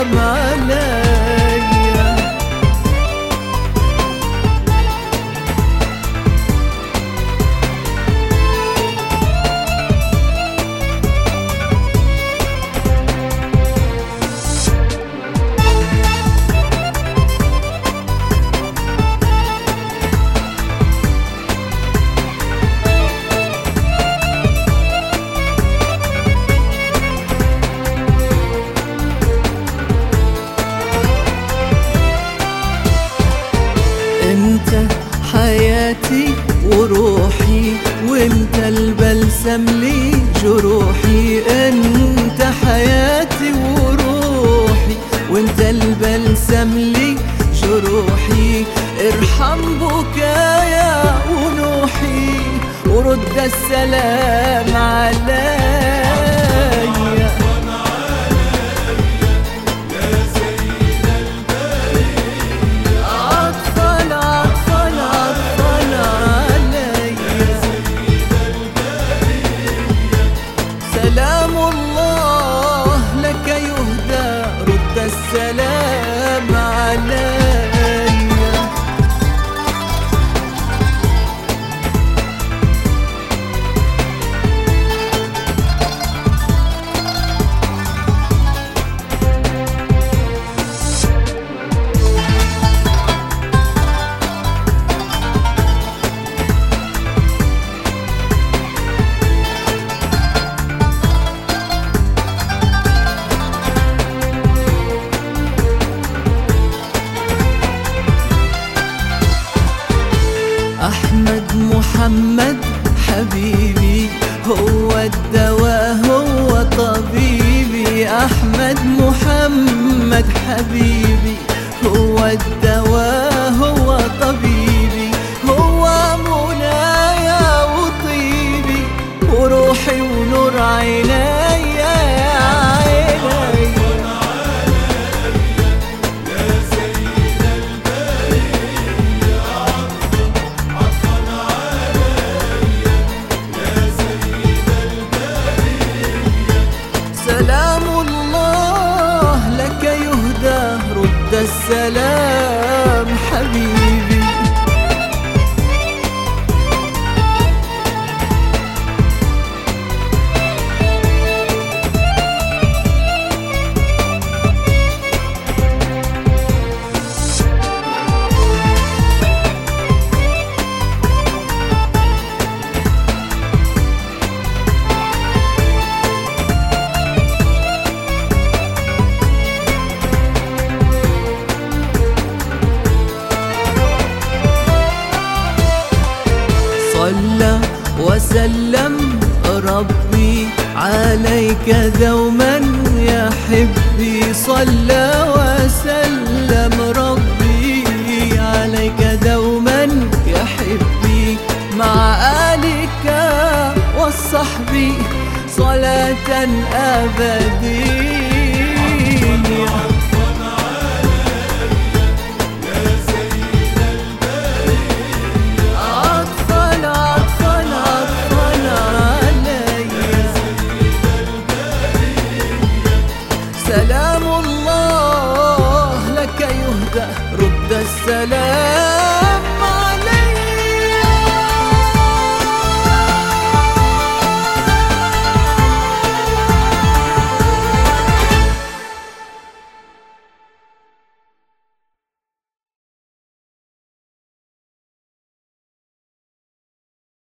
السلام عليا. انت حياتي وروحي، وانت البلسم لي جروحي. انت حياتي وروحي، وانت البلسم لي جروحي. ارحم بكايا ونوحي، ورد السلام عليا. سلام الله لك يهدى، رد السلام عليا. أحمد محمد حبيبي، هو الدواء هو طبيبي. أحمد محمد حبيبي، هو الدواء هو طبيبي. هو منايا وطيبي، وروحي ونور عيني. سلام الله لك يهدى، رد السلام حبيبي. صلى وسلم ربي عليك دوما يا حبي. صلى وسلم ربي عليك دوما يا حبي، مع آلك والصحب صلاة أبدية.